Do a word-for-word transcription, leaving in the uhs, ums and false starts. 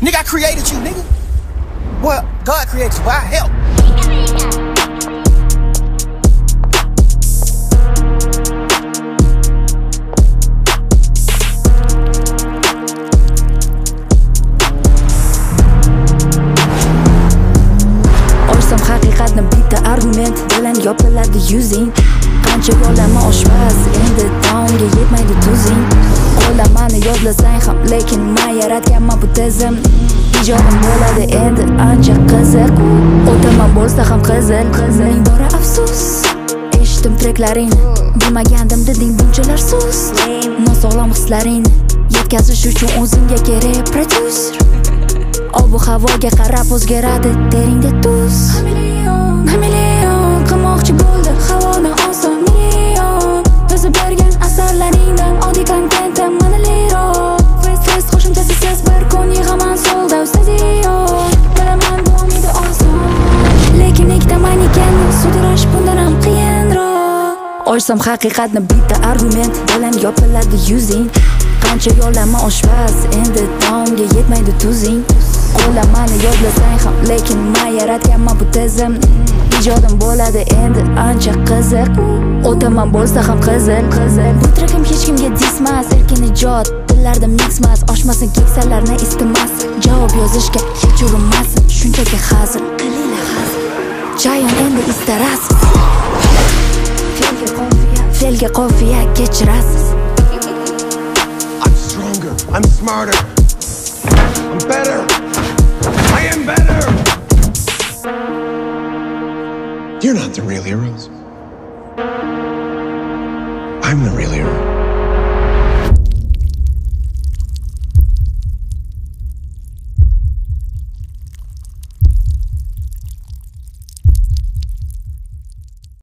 Nigga, I created you, nigga. Well, God created you, but I help. Orsam haqiqatni bitta argument bilan yopiladi yuzing. Qancha bo'lama oshpaz, endi taomga yetmaydi tuzing. Qo'llamani yodlasang ham, lekin men yaratganman bu tizim. Ijodim bo'ladi endi ancha qiziq. O'taman bo'lsa ham qizil, qizning bora afsus. Eshitdim treklaringni, bilmagandim deding bunchalar sus. Nosog'lom hislaringni yetkazish uchun o'zingga kerak prodyuser. Ob-u havoga qarab o'zgaradi teringda tuz. Million qilmoqchi bo'ldi havoni oson million. Yozib bergan asarlaringdan oddiy kontentim manaliroq. Fest fest qo'shimchasi siz bir kun yig'aman solda stadion. Bilaman bu umidi oson, lekin ikkita manikenni sudirash bundan ham qiyinroq. O'ysam haqiqatni bitta argument bilan yopiladi yuzing. Qancha yo'lama oshpaz, endi taomga yetmaydi tuzing. Qo'llamani yodlasang ham, lekin men yaratganman bu tizim. Ijodim bo'ladi endi ancha qiziq. O'taman bo'lsa ham qizil, qizil. Bu trekim hech kimga dismas, erkin ijod. Dillarda mixmas, oshmasin keksalarni istamas. Javob yozishga hech urinmasin, shunchaki hazil. Qilinglar hazil. Chayon endi istarasiz. Felga qofiya, felga qofiya kechirasiz. I'm stronger, I'm smarter, I'm better, I am better. You're not the real heroes. I'm the real hero.